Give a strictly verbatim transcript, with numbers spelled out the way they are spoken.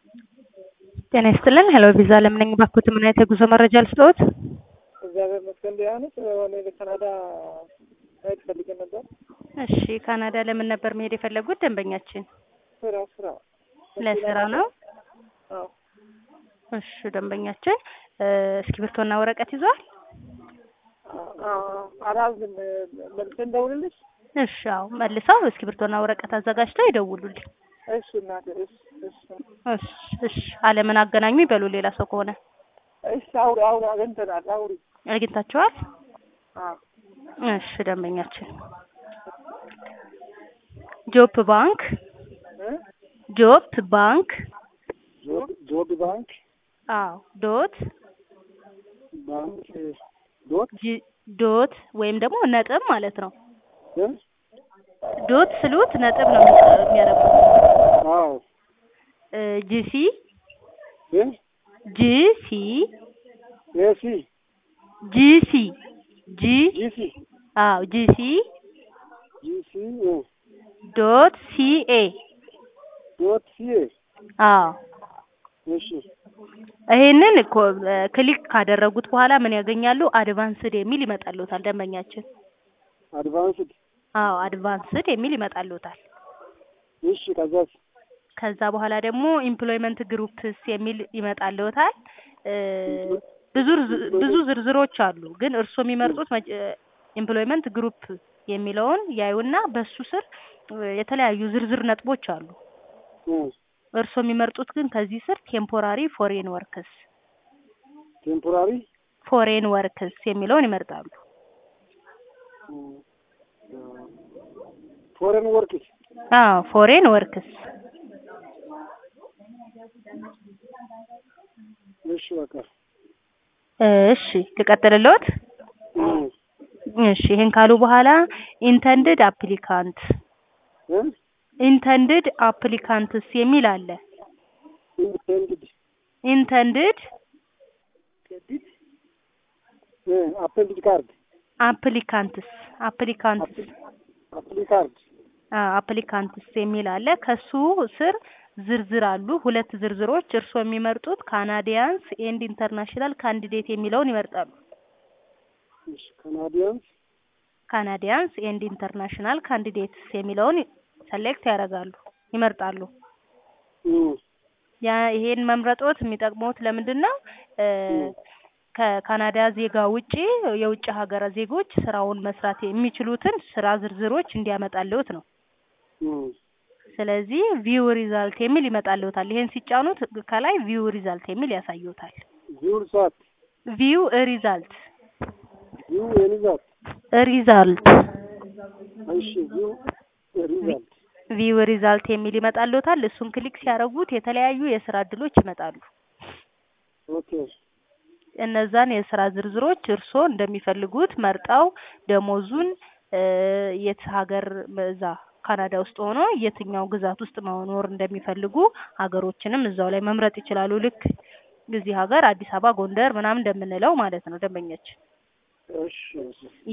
ጤና ይስጥልን ሄሎ ቪዛ ለምን ነኝ ባክዎት ምን አይነት የጉዞ መረጃ ልስጥዎት? እግዚአብሔር ይመስገን ደህና ነኝ። ወደ ካናዳ መሄድ ፈልጌ ነበር። እሺ ካናዳ ለምን ነበር መሄድ የፈለጉት ደንበኛችን? ስራ ስራ ለስራ ነው? አዎ። እሺ ደንበኛችን እስክሪብቶና ወረቀት ይዟል? አዎ አራዝም መልሰን ደውልልሽ። እሺ አዎ መልሰው እስክሪብቶና ወረቀት አዘጋጅተው ይደውሉልኝ። እሺ እናቴ እሺ እሺ እሺ እሺ አለምን አገናኙ ይበሉ ሌላ ሰው ከሆነ። እሺ አውሪ አውሪ አግኝተናል አውሪ አግኝታችኋል? አዎ። እሺ ደንበኛችን ጆብ ባንክ እ ጆብ ባንክ ጆብ ጆብ ባንክ አዎ ዶት ባንክ ዶት ጂ ዶት ወይም ደግሞ ነጥብ ማለት ነው። እ ዶት ስሉት ነጥብ ነው የሚያደርጉት። አዎ ጂሲ እ ጂሲ ኤሲ ጂሲ ጂ ጂሲ አዎ ጂሲ ጂሲ ኦ ዶት ሲኤ ዶት ሲኤ አዎ እሺ ይሄንን ክሊክ ካደረጉት በኋላ ምን ያገኛሉ? አድቫንስድ የሚል ይመጣልዎታል ደንበኛችን። አድቫንስድ አዎ አድቫንስድ የሚል ይመጣልዎታል። እሺ ከዛስ ከዛ በኋላ ደግሞ ኢምፕሎይመንት ግሩፕስ የሚል ይመጣልዎታል። ብዙ ብዙ ዝርዝሮች አሉ ግን እርስዎ የሚመርጡት ኢምፕሎይመንት ግሩፕ የሚለውን ያዩና በሱ ስር የተለያዩ ዝርዝር ነጥቦች አሉ። እርስዎ የሚመርጡት ግን ከዚህ ስር ቴምፖራሪ ፎሬን ወርክስ ቴምፖራሪ ፎሬን ወርክስ የሚለውን ይመርጣሉ። ፎሬን ወርክስ አዎ ፎሬን ወርክስ እሺ በቃ እሺ ልቀጥልልዎት? እሺ ይሄን ካሉ በኋላ ኢንተንድድ አፕሊካንት እ ኢንተንድድ አፕሊካንትስ የሚል አለ። ኢንተንድድ ኢንተንድድ እ አፕሊካንት ካርድ አፕሊካንትስ አፕሊካንትስ አፕሊካንት አፕሊካንትስ የሚል አለ። ከሱ ስር ዝርዝር አሉ ሁለት ዝርዝሮች። እርስዎ የሚመርጡት ካናዲያንስ ኤንድ ኢንተርናሽናል ካንዲዴት የሚለውን ይመርጣሉ። እሺ ካናዲያንስ ካናዲያንስ ኤንድ ኢንተርናሽናል ካንዲዴትስ የሚለውን ሰሌክት ያደርጋሉ ይመርጣሉ። ያ ይሄን መምረጦት የሚጠቅመውት ለምንድነው? ከካናዳ ዜጋ ውጪ የውጭ ሀገር ዜጎች ስራውን መስራት የሚችሉትን ስራ ዝርዝሮች እንዲያመጣልዎት ነው። ስለዚህ ቪው ሪዛልት የሚል ይመጣልዎታል። ይሄን ሲጫኑት ከላይ ቪው ሪዛልት የሚል ያሳዩታል። ቪው ሪዛልት ቪው ሪዛልት ቪው ሪዛልት ሪዛልት እሺ ቪው ሪዛልት ቪው ሪዛልት የሚል ይመጣልዎታል። እሱን ክሊክ ሲያደርጉት የተለያዩ የስራ እድሎች ይመጣሉ። ኦኬ እነዛን የስራ ዝርዝሮች እርስዎ እንደሚፈልጉት መርጠው ደሞዙን የት ሀገር እዛ ካናዳ ውስጥ ሆኖ የትኛው ግዛት ውስጥ መኖር እንደሚፈልጉ ሀገሮችንም እዛው ላይ መምረጥ ይችላሉ። ልክ እዚህ ሀገር አዲስ አበባ፣ ጎንደር ምናምን እንደምንለው ማለት ነው ደንበኛችን። እሺ